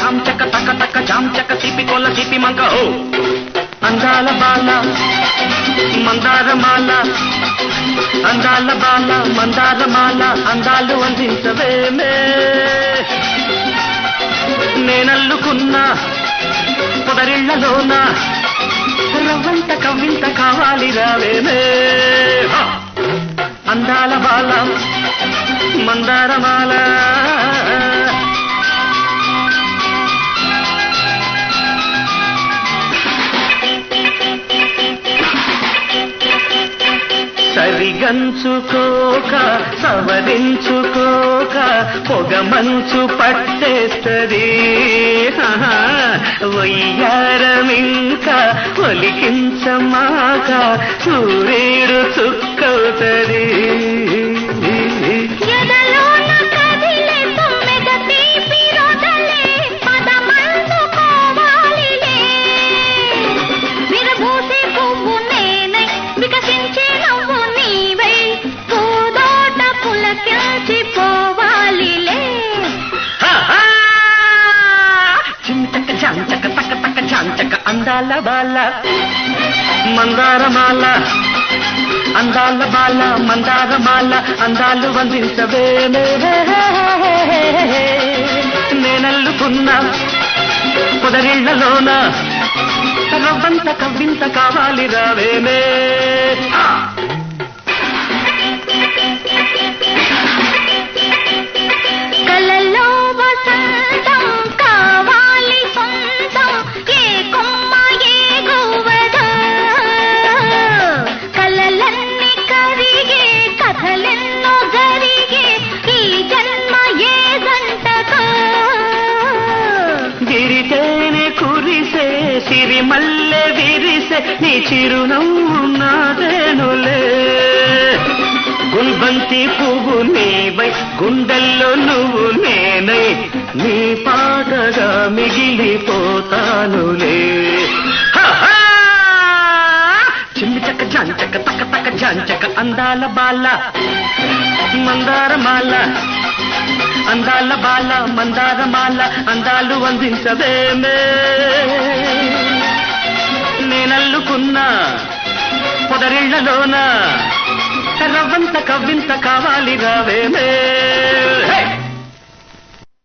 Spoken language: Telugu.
చాంచక తక్క తక్క చాంచక తిప్పి కొల్ల తిప్పి మంక ఓ అందాల బాల మందారమాల అందాల బాల మందారమాల అందాలు అందించవేమే నేనల్లుకున్న పొదరిళ్లలోన రవ్వంత కవ్వింత కావాలి రావేమే అందాల బాల మందారమాల సరిగంచుకోక సవరించుకోక పొగ మంచు పట్టేస్తది వయ్యారమింక ఒలికించమాక సూర్యుడు చుక్కవుతది అందాల బాల మందారమాల అందాల బాల మందారమాల అందాలు వందించవేమే నేనల్లుకున్న పొదరిళ్లలోన రవ్వంత కవ్వింత కావాలి రావేమే కలలో వసంతం కావాలి సొంతం ఏ కొమ్మ ఏ గువద కలలన్నీ కరిగే కథలెన్నో జరిగే ఈ జన్మ ఏ గంటక గిరితేనే కురిసే సిరిమల్లె విరిసే నీ చిరునవ్వు నాదేనులే గుల్బంతి పువ్వు నీవై గుండెల్లో నువ్వు నేనై నీ పాటగా మిగిలిపోతానులే చిన్ని చక్క జాంచక తక్క తక్క జాంచక అందాల బాల మందారమాల అందాల బాల మందారమాల అందాలు అందించవేమే నేనల్లుకున్న పొదరిళ్లలోన రవ్వంత కవ్వింత కావాలి రావేమే